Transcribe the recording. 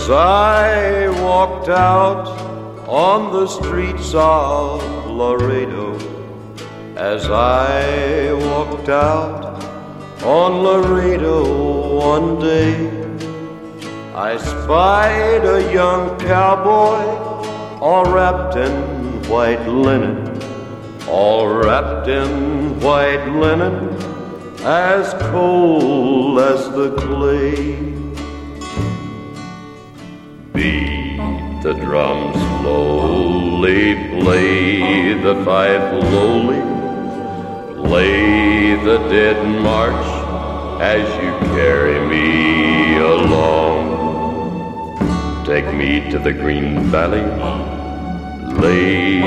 As I walked out on the streets of Laredo, as I walked out on Laredo one day, I spied a young cowboy all wrapped in white linen, all wrapped in white linen, as cold as the clay. Beat the drums slowly, play the fife lowly, play the dead march as you carry me along. Take me to the green valley, lay